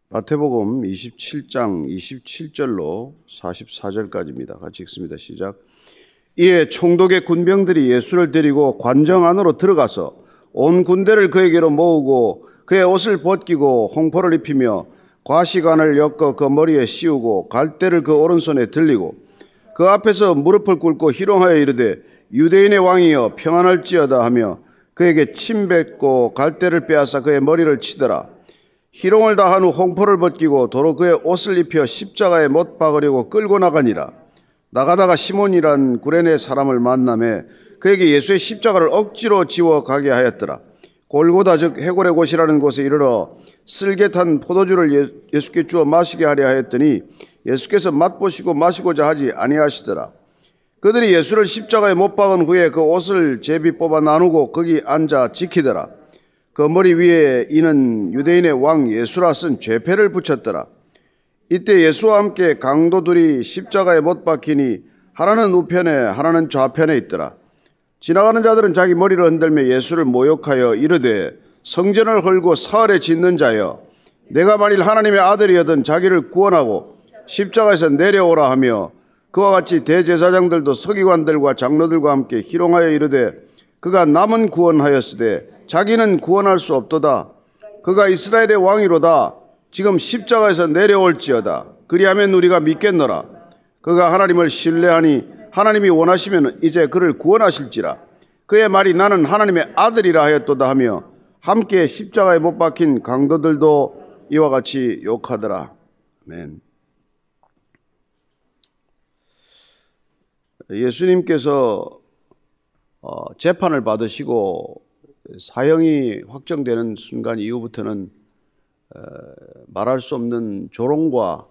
마태복음 27장 27절로 44절까지입니다. 같이 읽습니다. 시작. 이에 총독의 군병들이 예수를 데리고 관정 안으로 들어가서 온 군대를 그에게로 모으고 그의 옷을 벗기고 홍포를 입히며 과시관을 엮어 그 머리에 씌우고 갈대를 그 오른손에 들리고 그 앞에서 무릎을 꿇고 희롱하여 이르되 유대인의 왕이여 평안할지어다 하며 그에게 침 뱉고 갈대를 빼앗아 그의 머리를 치더라. 희롱을 다한 후 홍포를 벗기고 도로 그의 옷을 입혀 십자가에 못 박으려고 끌고 나가니라. 나가다가 시몬이란 구레네 사람을 만나매 그에게 예수의 십자가를 억지로 지워 가게 하였더라. 골고다 즉 해골의 곳이라는 곳에 이르러 쓸개 탄 포도주를 예수께 주어 마시게 하려 하였더니 예수께서 맛보시고 마시고자 하지 아니하시더라. 그들이 예수를 십자가에 못 박은 후에 그 옷을 제비 뽑아 나누고 거기 앉아 지키더라. 그 머리 위에 이는 유대인의 왕 예수라 쓴 죄패를 붙였더라. 이때 예수와 함께 강도들이 십자가에 못 박히니 하나는 우편에 하나는 좌편에 있더라. 지나가는 자들은 자기 머리를 흔들며 예수를 모욕하여 이르되 성전을 헐고 사흘에 짓는 자여 내가 만일 하나님의 아들이여든 자기를 구원하고 십자가에서 내려오라 하며 그와 같이 대제사장들도 서기관들과 장로들과 함께 희롱하여 이르되 그가 남은 구원하였으되 자기는 구원할 수 없도다. 그가 이스라엘의 왕이로다. 지금 십자가에서 내려올지어다. 그리하면 우리가 믿겠노라. 그가 하나님을 신뢰하니 하나님이 원하시면 이제 그를 구원하실지라. 그의 말이 나는 하나님의 아들이라 하였도다 하며 함께 십자가에 못 박힌 강도들도 이와 같이 욕하더라. 아멘. 예수님께서 재판을 받으시고 사형이 확정되는 순간 이후부터는 말할 수 없는 조롱과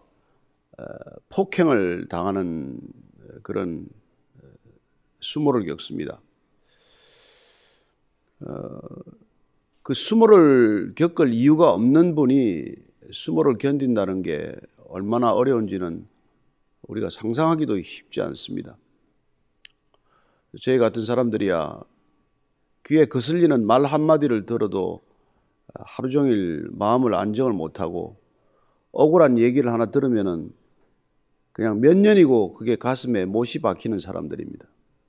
폭행을 당하는 그런 수모를 겪습니다. 그 수모를 겪을 이유가 없는 분이 수모를 견딘다는 게 얼마나 어려운지는 우리가 상상하기도 쉽지 않습니다. 저희 같은 사람들이야 귀에 거슬리는 말 한마디를 들어도 하루 종일 마음을 안정을 못하고 억울한 얘기를 하나 들으면은 그냥 몇 년이고 그게 가슴에 못이 박히는 사람들입니다.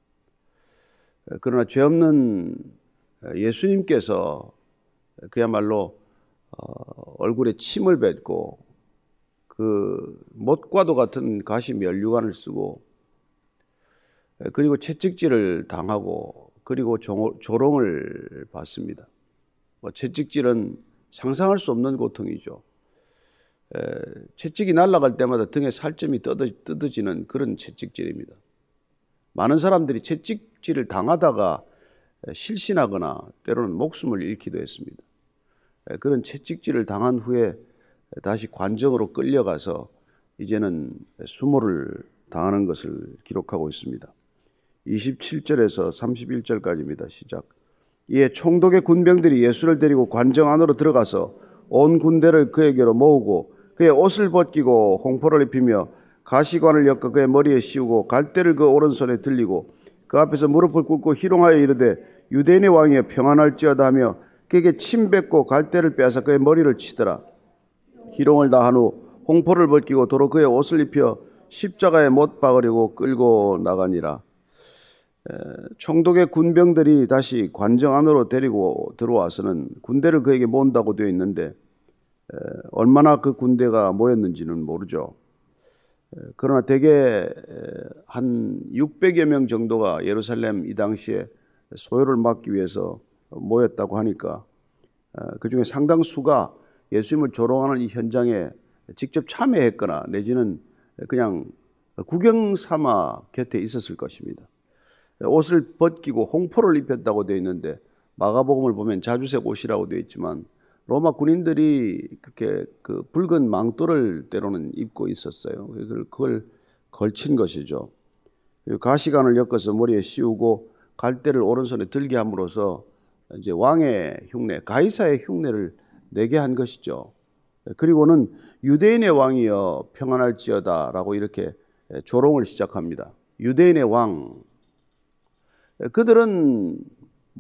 그러나 죄 없는 예수님께서 그야말로 얼굴에 침을 뱉고 그 못과도 같은 가시 면류관을 쓰고 그리고 채찍질을 당하고 그리고 조롱을 받습니다. 채찍질은 상상할 수 없는 고통이죠. 채찍이 날아갈 때마다 등에 살점이 뜯어지는 그런 채찍질입니다. 많은 사람들이 채찍질을 당하다가 실신하거나 때로는 목숨을 잃기도 했습니다. 그런 채찍질을 당한 후에 다시 관정으로 끌려가서 이제는 수모를 당하는 것을 기록하고 있습니다. 27절에서 31절까지입니다. 시작. 이에 총독의 군병들이 예수를 데리고 관정 안으로 들어가서 온 군대를 그에게로 모으고 그의 옷을 벗기고 홍포를 입히며 가시관을 엮어 그의 머리에 씌우고 갈대를 그 오른손에 들리고 그 앞에서 무릎을 꿇고 희롱하여 이르되 유대인의 왕이여 평안할지어다 하며 그에게 침 뱉고 갈대를 빼앗아 그의 머리를 치더라. 희롱을 다한 후 홍포를 벗기고 도로 그의 옷을 입혀 십자가에 못 박으려고 끌고 나가니라. 총독의 군병들이 다시 관정 안으로 데리고 들어와서는 군대를 그에게 모은다고 되어 있는데 얼마나 그 군대가 모였는지는 모르죠. 그러나 대개 한 600여 명 정도가 예루살렘 이 당시에 소요를 막기 위해서 모였다고 하니까 그중에 상당수가 예수님을 조롱하는 이 현장에 직접 참여했거나 내지는 그냥 구경 삼아 곁에 있었을 것입니다. 옷을 벗기고 홍포를 입혔다고 되어 있는데 마가복음을 보면 자주색 옷이라고 되어 있지만 로마 군인들이 그렇게 그 붉은 망토를 때로는 입고 있었어요. 그걸 걸친 것이죠. 그리고 가시관을 엮어서 머리에 씌우고 갈대를 오른손에 들게 함으로써 이제 왕의 흉내, 가이사의 흉내를 내게 한 것이죠. 그리고는 유대인의 왕이여 평안할지어다라고 이렇게 조롱을 시작합니다. 유대인의 왕. 그들은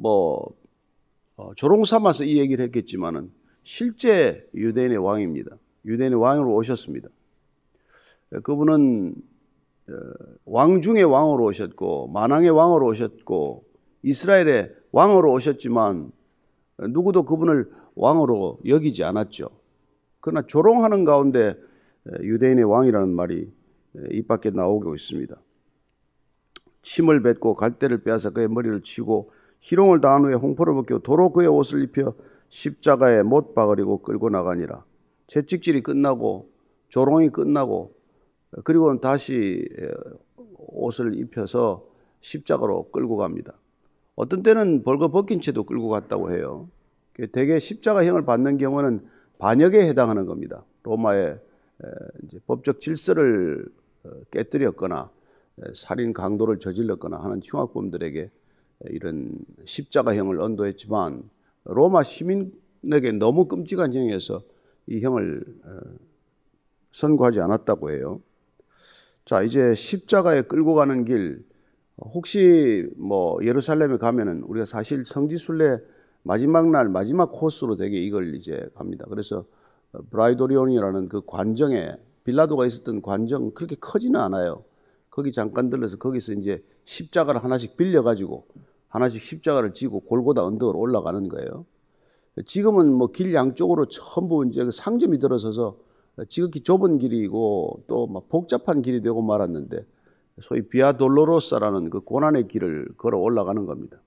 조롱 삼아서 이 얘기를 했겠지만은 실제 유대인의 왕입니다. 유대인의 왕으로 오셨습니다. 그분은 왕 중의 왕으로 오셨고 만왕의 왕으로 오셨고 이스라엘의 왕으로 오셨지만 누구도 그분을 왕으로 여기지 않았죠. 그러나 조롱하는 가운데 유대인의 왕이라는 말이 입 밖에 나오고 있습니다. 침을 뱉고 갈대를 빼앗아 그의 머리를 치고 희롱을 당한 후에 홍포를 벗기고 도로 그의 옷을 입혀 십자가에 못 박으리고 끌고 나가니라. 채찍질이 끝나고 조롱이 끝나고 그리고 다시 옷을 입혀서 십자가로 끌고 갑니다. 어떤 때는 벌거벗긴 채도 끌고 갔다고 해요. 대개 십자가형을 받는 경우는 반역에 해당하는 겁니다. 로마의 이제 법적 질서를 깨뜨렸거나 살인 강도를 저질렀거나 하는 흉악범들에게 이런 십자가형을 언도했지만 로마 시민에게 너무 끔찍한 형이어서 이 형을 선고하지 않았다고 해요. 자, 이제 십자가에 끌고 가는 길, 혹시 예루살렘에 가면은 우리가 사실 성지순례 마지막 날 마지막 코스로 되게 이걸 이제 갑니다. 그래서 브라이도리온이라는 그 관정에 빌라도가 있었던 관정 그렇게 크지는 않아요. 거기 잠깐 들러서 거기서 이제 십자가를 하나씩 빌려가지고 하나씩 십자가를 지고 골고다 언덕으로 올라가는 거예요. 지금은 길 양쪽으로 전부 이제 상점이 들어서서 지극히 좁은 길이고 또 막 복잡한 길이 되고 말았는데 소위 비아 돌로로사라는 그 고난의 길을 걸어 올라가는 겁니다.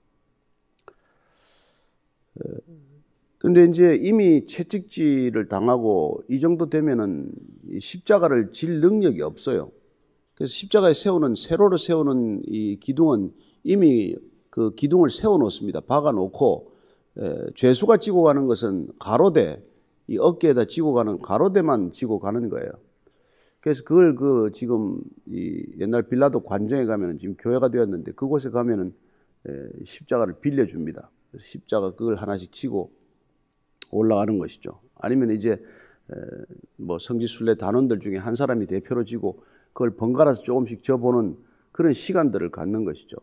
근데 이제 이미 채찍질을 당하고 이 정도 되면은 십자가를 질 능력이 없어요. 그래서 십자가에 세로로 세우는 이 기둥은 이미 그 기둥을 세워 놓습니다. 박아 놓고 죄수가 지고 가는 것은 가로대, 이 어깨에다 지고 가는 가로대만 지고 가는 거예요. 그래서 그걸 지금 이 옛날 빌라도 관정에 가면은 지금 교회가 되었는데 그곳에 가면은 십자가를 빌려줍니다. 그래서 십자가 그걸 하나씩 지고 올라가는 것이죠. 아니면 이제 성지순례 단원들 중에 한 사람이 대표로 지고 그걸 번갈아서 조금씩 져보는 그런 시간들을 갖는 것이죠.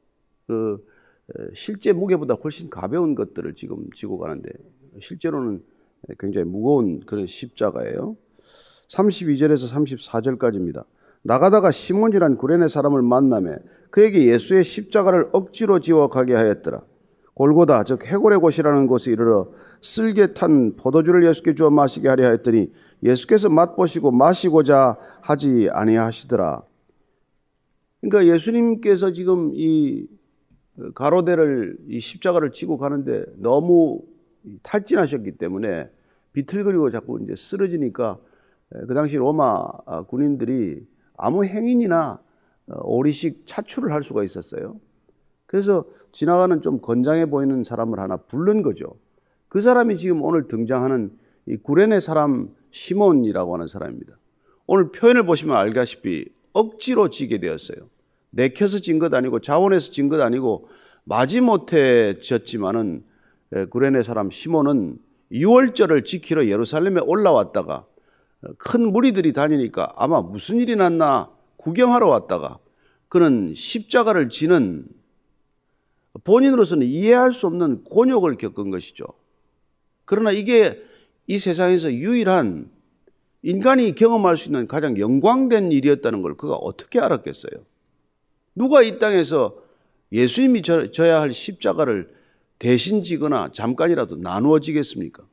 실제 무게보다 훨씬 가벼운 것들을 지금 지고 가는데 실제로는 굉장히 무거운 그런 십자가예요. 32절에서 34절까지입니다. 나가다가 시몬이란 구레네 사람을 만나매 그에게 예수의 십자가를 억지로 지워 가게 하였더라. 골고다 즉 해골의 곳이라는 곳에 이르러 쓸개 탄 포도주를 예수께 주어 마시게 하려 하였더니 예수께서 맛보시고 마시고자 하지 아니하시더라. 그러니까 예수님께서 지금 이 가로대를 이 십자가를 지고 가는데 너무 탈진하셨기 때문에 비틀거리고 자꾸 이제 쓰러지니까 그 당시 로마 군인들이 아무 행인이나 오리식 차출을 할 수가 있었어요. 그래서 지나가는 좀 건장해 보이는 사람을 하나 부른 거죠. 그 사람이 지금 오늘 등장하는 이 구레네 사람 시몬이라고 하는 사람입니다. 오늘 표현을 보시면 알다시피 억지로 지게 되었어요. 내켜서 진 것 아니고 자원해서 진 것 아니고 마지못해 졌지만은 구레네 사람 시몬은 유월절을 지키러 예루살렘에 올라왔다가 큰 무리들이 다니니까 아마 무슨 일이 났나 구경하러 왔다가 그는 십자가를 지는 본인으로서는 이해할 수 없는 곤욕을 겪은 것이죠. 그러나 이게 이 세상에서 유일한 인간이 경험할 수 있는 가장 영광된 일이었다는 걸 그가 어떻게 알았겠어요? 누가 이 땅에서 예수님이 져야 할 십자가를 대신 지거나 잠깐이라도 나누어 지겠습니까?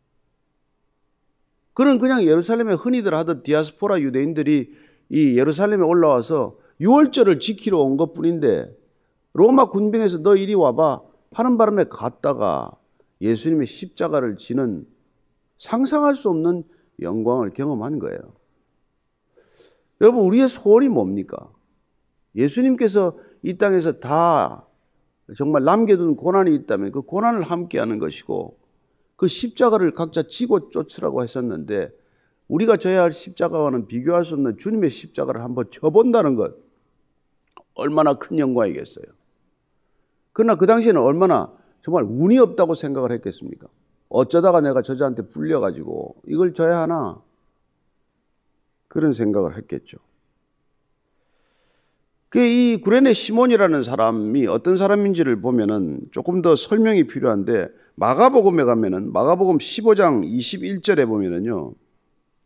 그는 그냥 예루살렘에 흔히들 하던 디아스포라 유대인들이 이 예루살렘에 올라와서 유월절을 지키러 온 것뿐인데 로마 군병에서 너 이리 와봐 하는 바람에 갔다가 예수님의 십자가를 지는 상상할 수 없는 영광을 경험한 거예요. 여러분, 우리의 소원이 뭡니까? 예수님께서 이 땅에서 다 정말 남겨둔 고난이 있다면 그 고난을 함께하는 것이고 그 십자가를 각자 지고 쫓으라고 했었는데 우리가 져야 할 십자가와는 비교할 수 없는 주님의 십자가를 한번 져본다는 것 얼마나 큰 영광이겠어요. 그러나 그 당시에는 얼마나 정말 운이 없다고 생각을 했겠습니까? 어쩌다가 내가 저자한테 불려가지고 이걸 져야 하나? 그런 생각을 했겠죠. 이 구레네 시몬이라는 사람이 어떤 사람인지를 보면은 조금 더 설명이 필요한데 마가복음에 가면은 마가복음 15장 21절에 보면은요.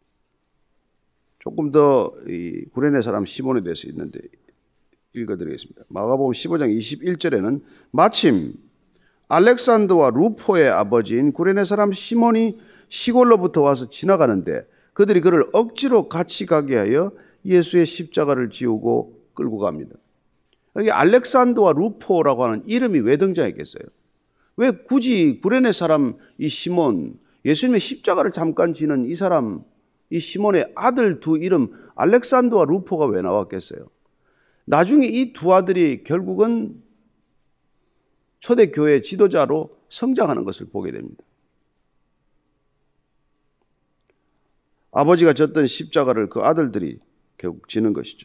조금 더 이 구레네 사람 시몬에 대해서 있는데 읽어드리겠습니다. 마가복음 15장 21절에는 마침 알렉산더와 루포의 아버지인 구레네 사람 시몬이 시골로부터 와서 지나가는데 그들이 그를 억지로 같이 가게 하여 예수의 십자가를 지우고 끌고 갑니다. 여기 알렉산더와 루포라고 하는 이름이 왜 등장했겠어요? 왜 굳이 구레네 사람 이 시몬, 예수님의 십자가를 잠깐 지는 이 사람, 이 시몬의 아들 두 이름 알렉산더와 루포가 왜 나왔겠어요? 나중에 이 두 아들이 결국은 초대교회 지도자로 성장하는 것을 보게 됩니다. 아버지가 졌던 십자가를 그 아들들이 결국 지는 것이죠.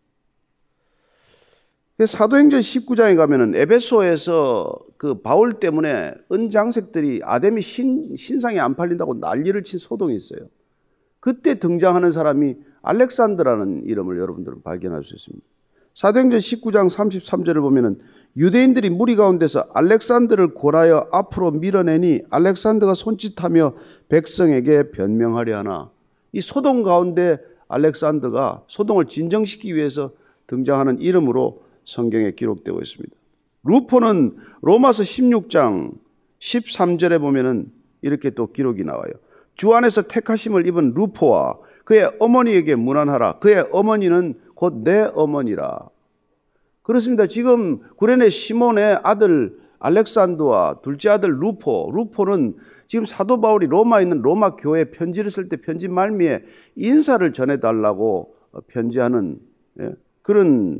사도행전 19장에 가면은 에베소에서 그 바울 때문에 은장색들이 아데미 신상이 안 팔린다고 난리를 친 소동이 있어요. 그때 등장하는 사람이 알렉산더라는 이름을 여러분들은 발견할 수 있습니다. 사도행전 19장 33절을 보면은 유대인들이 무리 가운데서 알렉산더를 골하여 앞으로 밀어내니 알렉산더가 손짓하며 백성에게 변명하려 하나. 이 소동 가운데 알렉산더가 소동을 진정시키기 위해서 등장하는 이름으로 성경에 기록되고 있습니다. 루포는 로마서 16장 13절에 보면은 이렇게 또 기록이 나와요. 주 안에서 택하심을 입은 루포와 그의 어머니에게 문안하라. 그의 어머니는 곧 내 어머니라. 그렇습니다. 지금 구레네 시몬의 아들 알렉산더와 둘째 아들 루포는 지금 사도 바울이 로마에 있는 로마 교회에 편지를 쓸 때 편지 말미에 인사를 전해달라고 편지하는 그런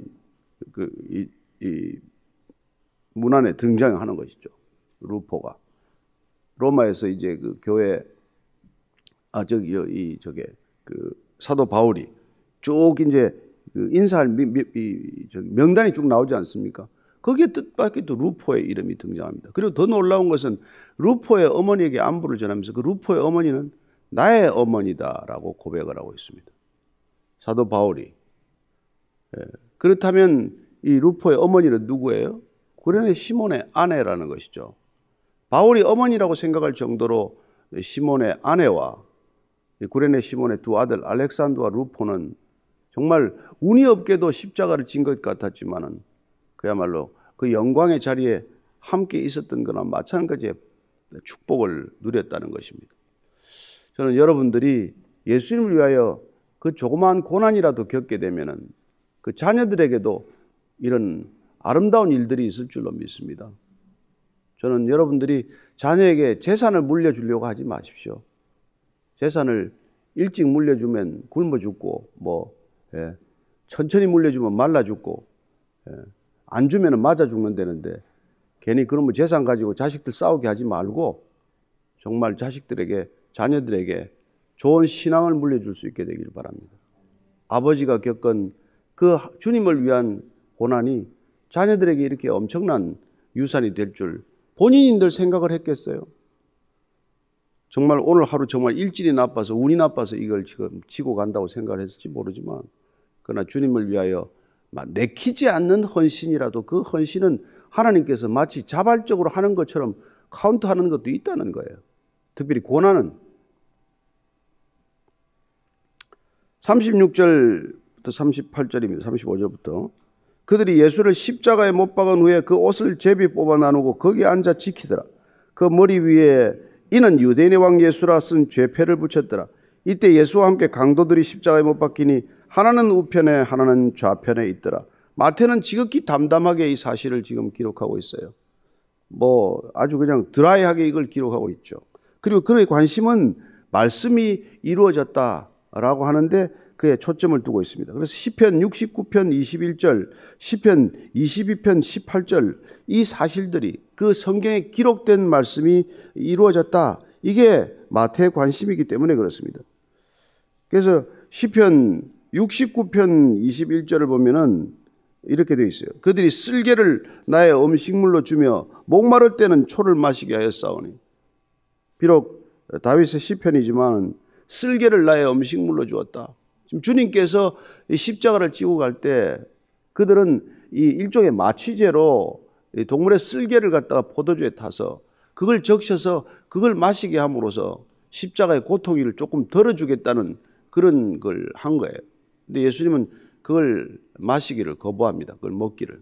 이 문안에 등장하는 것이죠. 루포가 로마에서 이제 그 교회 그 사도 바울이 쭉 이제 그 인사할 명단이 쭉 나오지 않습니까? 거기에 뜻밖의 또 루포의 이름이 등장합니다. 그리고 더 놀라운 것은 루포의 어머니에게 안부를 전하면서 그 루포의 어머니는 나의 어머니다라고 고백을 하고 있습니다. 사도 바울이. 그렇다면 이 루포의 어머니는 누구예요? 구레네 시몬의 아내라는 것이죠. 바울이 어머니라고 생각할 정도로 시몬의 아내와 구레네 시몬의 두 아들 알렉산더와 루포는 정말 운이 없게도 십자가를 진 것 같았지만은 그야말로 그 영광의 자리에 함께 있었던 거나 마찬가지의 축복을 누렸다는 것입니다. 저는 여러분들이 예수님을 위하여 그 조그마한 고난이라도 겪게 되면은 그 자녀들에게도 이런 아름다운 일들이 있을 줄로 믿습니다. 저는 여러분들이 자녀에게 재산을 물려주려고 하지 마십시오. 재산을 일찍 물려주면 굶어 죽고 천천히 물려주면 말라 죽고 안 주면 맞아 죽는다는데 괜히 그러면 재산 가지고 자식들 싸우게 하지 말고 정말 자녀들에게 좋은 신앙을 물려줄 수 있게 되길 바랍니다. 아버지가 겪은 그 주님을 위한 고난이 자녀들에게 이렇게 엄청난 유산이 될 줄 본인들 생각을 했겠어요? 정말 오늘 하루 정말 일질이 나빠서 운이 나빠서 이걸 지금 지고 간다고 생각을 했을지 모르지만 그러나 주님을 위하여 내키지 않는 헌신이라도 그 헌신은 하나님께서 마치 자발적으로 하는 것처럼 카운트하는 것도 있다는 거예요. 특별히 고난은 36절부터 38절입니다. 35절부터 그들이 예수를 십자가에 못 박은 후에 그 옷을 제비 뽑아 나누고 거기에 앉아 지키더라. 그 머리 위에 이는 유대인의 왕 예수라 쓴 죄패를 붙였더라. 이때 예수와 함께 강도들이 십자가에 못 박히니 하나는 우편에 하나는 좌편에 있더라. 마태는 지극히 담담하게 이 사실을 지금 기록하고 있어요. 아주 그냥 드라이하게 이걸 기록하고 있죠. 그리고 그의 관심은 말씀이 이루어졌다라고 하는데 그에 초점을 두고 있습니다. 그래서 시편 69편 21절, 시편 22편 18절 이 사실들이 그 성경에 기록된 말씀이 이루어졌다. 이게 마태의 관심이기 때문에 그렇습니다. 그래서 시편 69편 21절을 보면은 이렇게 되어 있어요. 그들이 쓸개를 나의 음식물로 주며 목마를 때는 초를 마시게 하였사오니. 비록 다윗의 시편이지만 쓸개를 나의 음식물로 주었다. 지금 주님께서 이 십자가를 지고 갈 때 그들은 이 일종의 마취제로 동물의 쓸개를 갖다가 포도주에 타서 그걸 적셔서 그걸 마시게 함으로써 십자가의 고통을 조금 덜어주겠다는 그런 걸 한 거예요. 근데 예수님은 그걸 마시기를 거부합니다. 그걸 먹기를.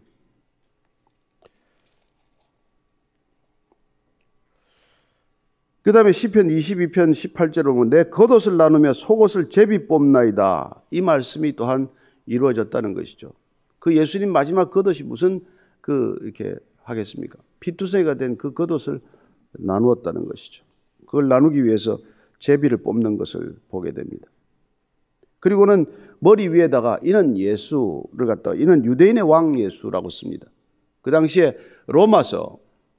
그 다음에 시편 22편 18절을 보면 내 겉옷을 나누며 속옷을 제비 뽑나이다. 이 말씀이 또한 이루어졌다는 것이죠. 그 예수님 마지막 겉옷이 무슨 이렇게 하겠습니까? 피투성이가 된 그 겉옷을 나누었다는 것이죠. 그걸 나누기 위해서 제비를 뽑는 것을 보게 됩니다. 그리고는 머리 위에다가 이는 예수를 갖다가 이는 유대인의 왕 예수라고 씁니다. 그 당시에 로마어,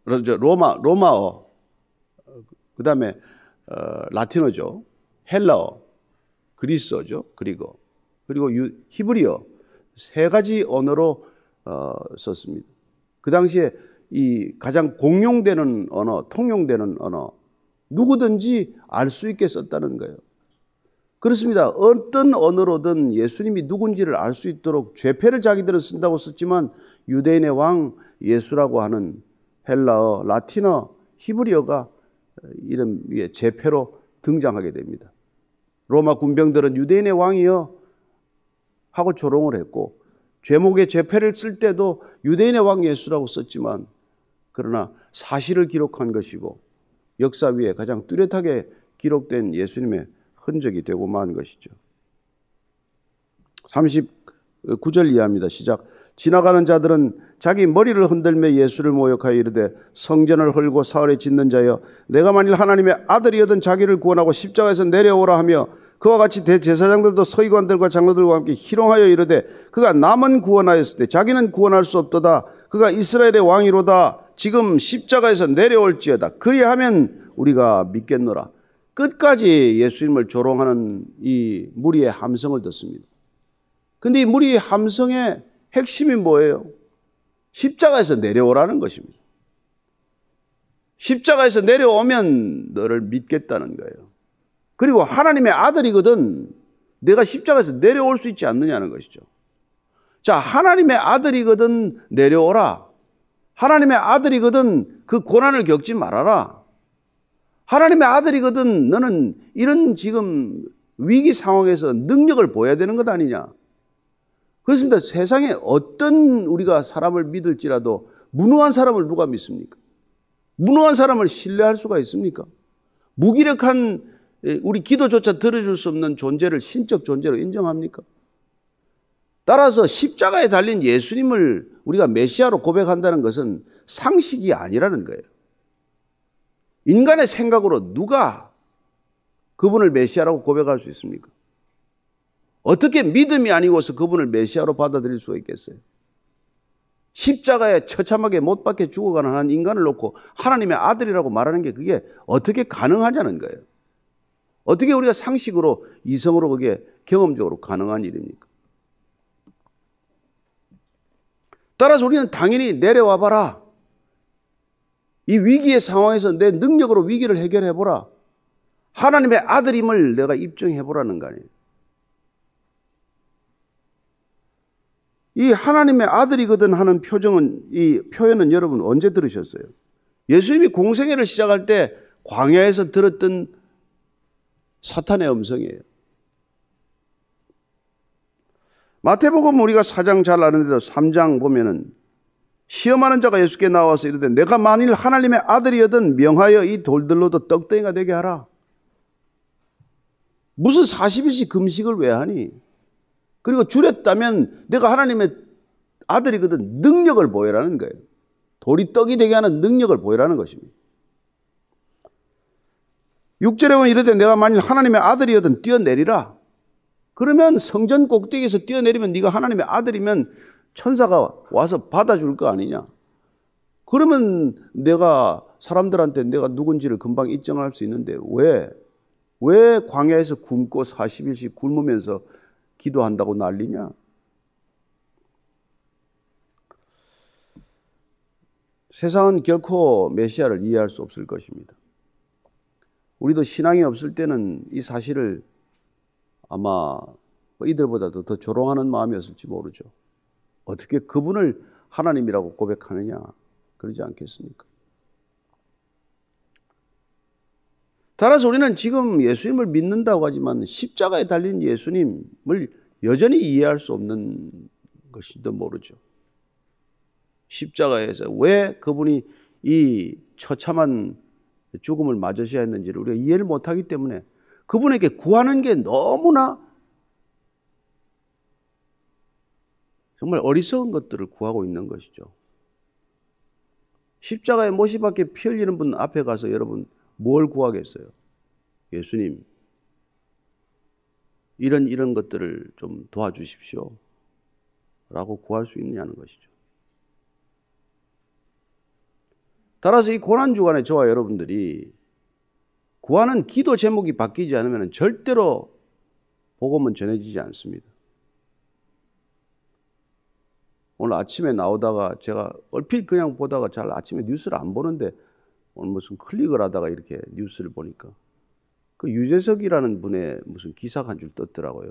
그 다음에 라틴어죠, 헬라어, 그리스어죠, 그리고 히브리어 세 가지 언어로 썼습니다. 그 당시에 이 가장 공용되는 언어, 통용되는 언어, 누구든지 알 수 있게 썼다는 거예요. 그렇습니다. 어떤 언어로든 예수님이 누군지를 알 수 있도록 죄패를 자기들은 쓴다고 썼지만 유대인의 왕 예수라고 하는 헬라어, 라틴어, 히브리어가 이름 위에 죄패로 등장하게 됩니다. 로마 군병들은 유대인의 왕이여 하고 조롱을 했고 죄목에 죄패를 쓸 때도 유대인의 왕 예수라고 썼지만 그러나 사실을 기록한 것이고 역사 위에 가장 뚜렷하게 기록된 예수님의 흔적이 되고 만 것이죠. 39절 이하입니다. 시작. 지나가는 자들은 자기 머리를 흔들며 예수를 모욕하여 이르되 성전을 헐고 사흘에 짓는 자여 내가 만일 하나님의 아들이거든 자기를 구원하고 십자가에서 내려오라 하며 그와 같이 대제사장들도 서기관들과 장로들과 함께 희롱하여 이르되 그가 남은 구원하였을 때 자기는 구원할 수 없도다. 그가 이스라엘의 왕이로다. 지금 십자가에서 내려올지어다. 그리하면 우리가 믿겠노라. 끝까지 예수님을 조롱하는 이 무리의 함성을 듣습니다. 근데 이 무리의 함성의 핵심이 뭐예요? 십자가에서 내려오라는 것입니다. 십자가에서 내려오면 너를 믿겠다는 거예요. 그리고 하나님의 아들이거든 내가 십자가에서 내려올 수 있지 않느냐는 것이죠. 자, 하나님의 아들이거든 내려오라. 하나님의 아들이거든 그 고난을 겪지 말아라. 하나님의 아들이거든 너는 이런 지금 위기 상황에서 능력을 보여야 되는 것 아니냐. 그렇습니다. 세상에 어떤 우리가 사람을 믿을지라도 무능한 사람을 누가 믿습니까? 무능한 사람을 신뢰할 수가 있습니까? 무기력한 우리 기도조차 들어줄 수 없는 존재를 신적 존재로 인정합니까? 따라서 십자가에 달린 예수님을 우리가 메시아로 고백한다는 것은 상식이 아니라는 거예요. 인간의 생각으로 누가 그분을 메시아라고 고백할 수 있습니까? 어떻게 믿음이 아니고서 그분을 메시아로 받아들일 수가 있겠어요? 십자가에 처참하게 못 박혀 죽어가는 한 인간을 놓고 하나님의 아들이라고 말하는 게 그게 어떻게 가능하냐는 거예요. 어떻게 우리가 상식으로 이성으로 그게 경험적으로 가능한 일입니까? 따라서 우리는 당연히 내려와 봐라. 이 위기의 상황에서 내 능력으로 위기를 해결해 보라. 하나님의 아들임을 내가 입증해 보라는 거 아니에요. 이 하나님의 아들이거든 하는 이 표현은 여러분 언제 들으셨어요? 예수님이 공생애를 시작할 때 광야에서 들었던 사탄의 음성이에요. 마태복음 우리가 4장 잘 아는데도 3장 보면은 시험하는 자가 예수께 나와서 이르되 내가 만일 하나님의 아들이거든 명하여 이 돌들로도 떡덩이가 되게 하라. 무슨 40일씩 금식을 왜 하니? 그리고 줄였다면 내가 하나님의 아들이거든 능력을 보여라는 거예요. 돌이 떡이 되게 하는 능력을 보여라는 것입니다. 6절에 보면 이르되 내가 만일 하나님의 아들이거든 뛰어내리라. 그러면 성전 꼭대기에서 뛰어내리면 네가 하나님의 아들이면 천사가 와서 받아줄 거 아니냐. 그러면 내가 사람들한테 내가 누군지를 금방 입증할 수 있는데 왜 광야에서 굶고 40일씩 굶으면서 기도한다고 난리냐. 세상은 결코 메시아를 이해할 수 없을 것입니다. 우리도 신앙이 없을 때는 이 사실을 아마 이들보다도 더 조롱하는 마음이었을지 모르죠. 어떻게 그분을 하나님이라고 고백하느냐 그러지 않겠습니까? 따라서 우리는 지금 예수님을 믿는다고 하지만 십자가에 달린 예수님을 여전히 이해할 수 없는 것인지도 모르죠. 십자가에서 왜 그분이 이 처참한 죽음을 맞으셔야 했는지를 우리가 이해를 못하기 때문에 그분에게 구하는 게 너무나 정말 어리석은 것들을 구하고 있는 것이죠. 십자가에 못이 박혀 피 흘리는 분 앞에 가서 여러분 뭘 구하겠어요? 예수님, 이런 것들을 좀 도와주십시오 라고 구할 수 있느냐는 것이죠. 따라서 이 고난주간에 저와 여러분들이 구하는 기도 제목이 바뀌지 않으면 절대로 복음은 전해지지 않습니다. 오늘 아침에 나오다가 제가 얼핏 그냥 보다가 잘 아침에 뉴스를 안 보는데 오늘 무슨 클릭을 하다가 이렇게 뉴스를 보니까 그 유재석이라는 분의 무슨 기사가 한 줄 떴더라고요.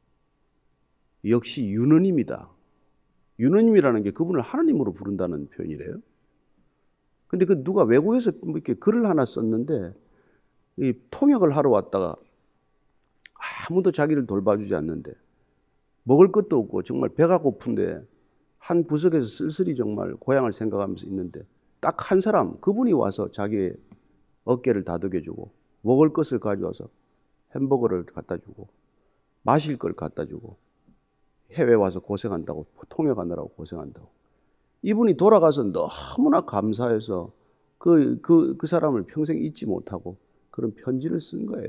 역시 유느님이다. 유느님이라는 게 그분을 하나님으로 부른다는 표현이래요. 근데 그 누가 외국에서 이렇게 글을 하나 썼는데 이 통역을 하러 왔다가 아무도 자기를 돌봐주지 않는데 먹을 것도 없고 정말 배가 고픈데 한 구석에서 쓸쓸히 정말 고향을 생각하면서 있는데 딱 한 사람, 그분이 와서 자기의 어깨를 다독여주고 먹을 것을 가져와서 햄버거를 갖다 주고 마실 걸 갖다 주고 해외 와서 고생한다고, 통역하느라고 고생한다고. 이분이 돌아가서 너무나 감사해서 그 사람을 평생 잊지 못하고 그런 편지를 쓴 거예요.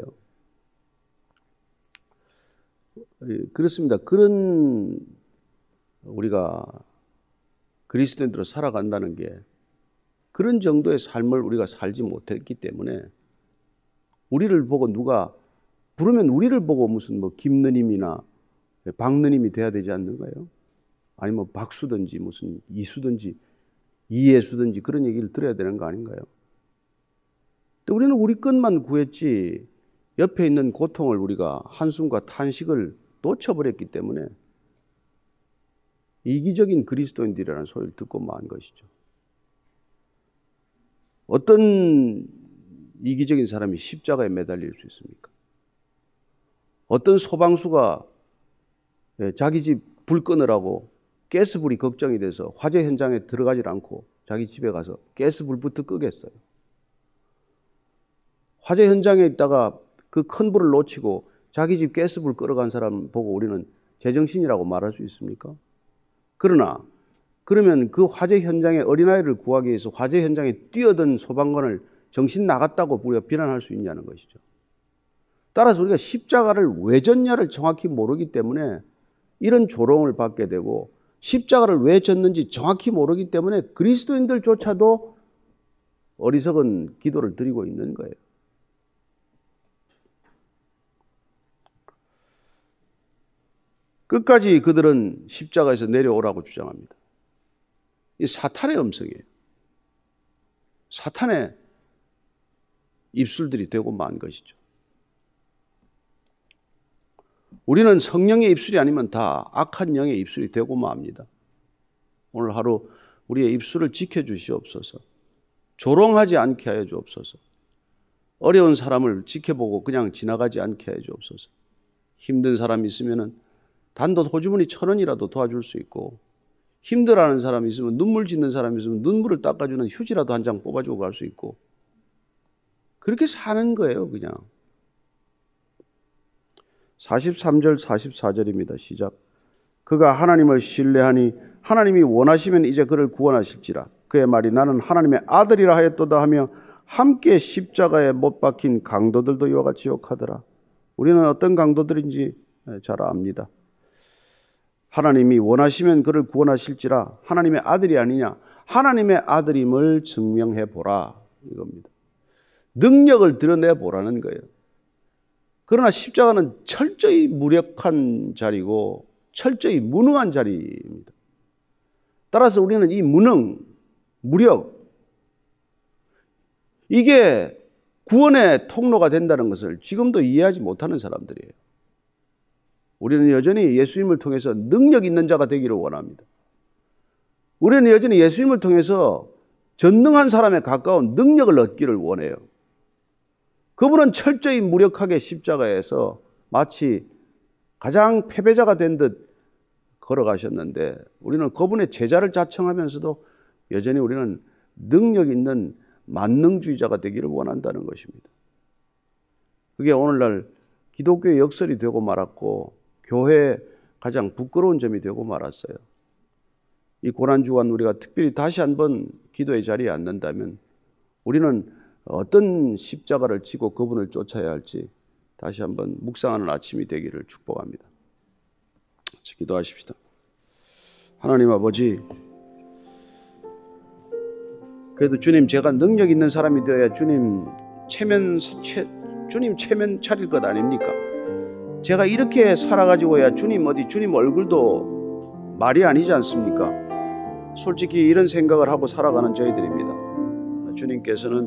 그렇습니다. 그런 우리가 그리스도인으로 살아간다는 게 그런 정도의 삶을 우리가 살지 못했기 때문에 우리를 보고 누가 부르면 우리를 보고 무슨 뭐 김느님이나 박느님이 돼야 되지 않는가요? 아니면 박수든지 무슨 이수든지 이예수든지 그런 얘기를 들어야 되는 거 아닌가요? 근데 우리는 우리 것만 구했지 옆에 있는 고통을 우리가 한숨과 탄식을 놓쳐버렸기 때문에 이기적인 그리스도인들이라는 소리를 듣고 만 것이죠. 어떤 이기적인 사람이 십자가에 매달릴 수 있습니까? 어떤 소방수가 자기 집 불 끄느라고 가스불이 걱정이 돼서 화재 현장에 들어가지 않고 자기 집에 가서 가스불부터 끄겠어요. 화재 현장에 있다가 그 큰 불을 놓치고 자기 집 가스불 끌어간 사람 보고 우리는 제정신이라고 말할 수 있습니까? 그러면 그 화재 현장에 어린아이를 구하기 위해서 화재 현장에 뛰어든 소방관을 정신 나갔다고 우리가 비난할 수 있냐는 것이죠. 따라서 우리가 십자가를 왜 졌냐를 정확히 모르기 때문에 이런 조롱을 받게 되고 십자가를 왜 졌는지 정확히 모르기 때문에 그리스도인들조차도 어리석은 기도를 드리고 있는 거예요. 끝까지 그들은 십자가에서 내려오라고 주장합니다. 이 사탄의 음성이에요. 사탄의 입술들이 되고 만 것이죠. 우리는 성령의 입술이 아니면 다 악한 영의 입술이 되고 맙니다. 오늘 하루 우리의 입술을 지켜주시옵소서. 조롱하지 않게 하여 주옵소서. 어려운 사람을 지켜보고 그냥 지나가지 않게 하여 주옵소서. 힘든 사람이 있으면 단돈 호주머니 1,000원이라도 도와줄 수 있고, 힘들어하는 사람이 있으면, 눈물 짓는 사람이 있으면 눈물을 닦아주는 휴지라도 한 장 뽑아주고 갈 수 있고, 그렇게 사는 거예요. 그냥 43절 44절입니다. 시작. 그가 하나님을 신뢰하니 하나님이 원하시면 이제 그를 구원하실지라. 그의 말이 나는 하나님의 아들이라 하였도다 하며 함께 십자가에 못 박힌 강도들도 이와 같이 욕하더라. 우리는 어떤 강도들인지 잘 압니다. 하나님이 원하시면 그를 구원하실지라. 하나님의 아들이 아니냐, 하나님의 아들임을 증명해 보라, 이겁니다. 능력을 드러내 보라는 거예요. 그러나 십자가는 철저히 무력한 자리고 철저히 무능한 자리입니다. 따라서 우리는 이 무력, 이게 구원의 통로가 된다는 것을 지금도 이해하지 못하는 사람들이에요. 우리는 여전히 예수님을 통해서 능력 있는 자가 되기를 원합니다. 우리는 여전히 예수님을 통해서 전능한 사람에 가까운 능력을 얻기를 원해요. 그분은 철저히 무력하게 십자가에서 마치 가장 패배자가 된 듯 걸어가셨는데 우리는 그분의 제자를 자청하면서도 여전히 우리는 능력 있는 만능주의자가 되기를 원한다는 것입니다. 그게 오늘날 기독교의 역설이 되고 말았고 교회의 가장 부끄러운 점이 되고 말았어요. 이 고난주간 우리가 특별히 다시 한번 기도의 자리에 앉는다면 우리는 어떤 십자가를 지고 그분을 쫓아야 할지 다시 한번 묵상하는 아침이 되기를 축복합니다. 기도하십시다. 하나님 아버지, 그래도 주님, 제가 능력 있는 사람이 되어야 주님 체면 차릴 것 아닙니까? 제가 이렇게 살아가지고야 주님 얼굴도 말이 아니지 않습니까? 솔직히 이런 생각을 하고 살아가는 저희들입니다. 주님께서는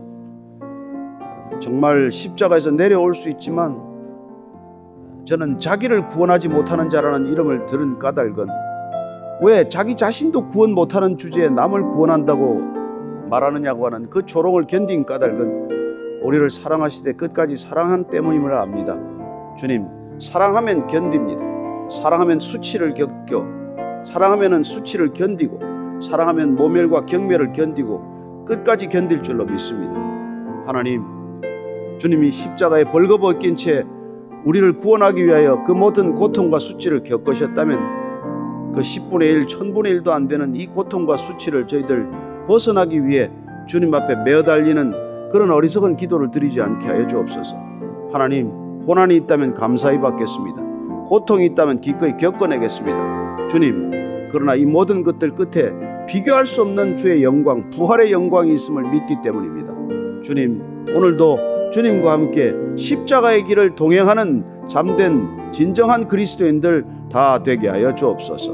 정말 십자가에서 내려올 수 있지만 저는 자기를 구원하지 못하는 자라는 이름을 들은 까닭은 왜 자기 자신도 구원 못하는 주제에 남을 구원한다고 말하느냐고 하는 그 조롱을 견딘 까닭은 우리를 사랑하시되 끝까지 사랑한 때문임을 압니다. 주님, 사랑하면 견딥니다. 사랑하면 수치를 겪고, 사랑하면 수치를 견디고, 사랑하면 모멸과 경멸을 견디고 끝까지 견딜 줄로 믿습니다. 하나님, 주님이 십자가에 벌거벗긴 채 우리를 구원하기 위하여 그 모든 고통과 수치를 겪으셨다면 그 10분의 1, 1000분의 1도 안 되는 이 고통과 수치를 저희들 벗어나기 위해 주님 앞에 메어 달리는 그런 어리석은 기도를 드리지 않게 하여 주옵소서. 하나님, 고난이 있다면 감사히 받겠습니다. 고통이 있다면 기꺼이 겪어내겠습니다. 주님, 그러나 이 모든 것들 끝에 비교할 수 없는 주의 영광, 부활의 영광이 있음을 믿기 때문입니다. 주님, 오늘도 주님과 함께 십자가의 길을 동행하는 참된 진정한 그리스도인들 다 되게 하여 주옵소서.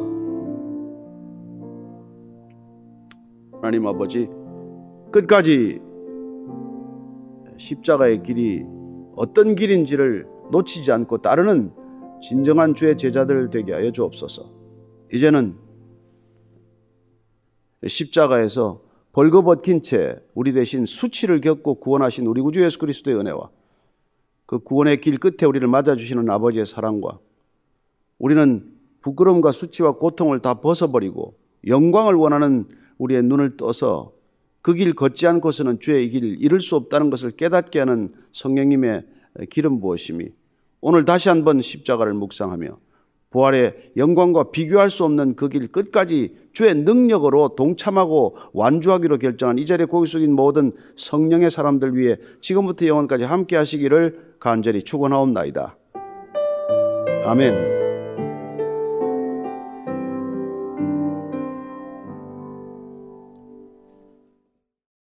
하나님 아버지, 끝까지 십자가의 길이 어떤 길인지를 놓치지 않고 따르는 진정한 주의 제자들 되게 하여 주옵소서. 이제는 십자가에서 벌거벗긴 채 우리 대신 수치를 겪고 구원하신 우리 구주 예수 그리스도의 은혜와 그 구원의 길 끝에 우리를 맞아주시는 아버지의 사랑과 우리는 부끄러움과 수치와 고통을 다 벗어버리고 영광을 원하는 우리의 눈을 떠서 그 길 걷지 않고서는 주의 길 잃을 수 없다는 것을 깨닫게 하는 성령님의 기름 부으심이 오늘 다시 한번 십자가를 묵상하며 부활의 영광과 비교할 수 없는 그 길 끝까지 주의 능력으로 동참하고 완주하기로 결정한 이 자리에 고개 숙인 모든 성령의 사람들 위해 지금부터 영원까지 함께 하시기를 간절히 축원하옵나이다. 아멘.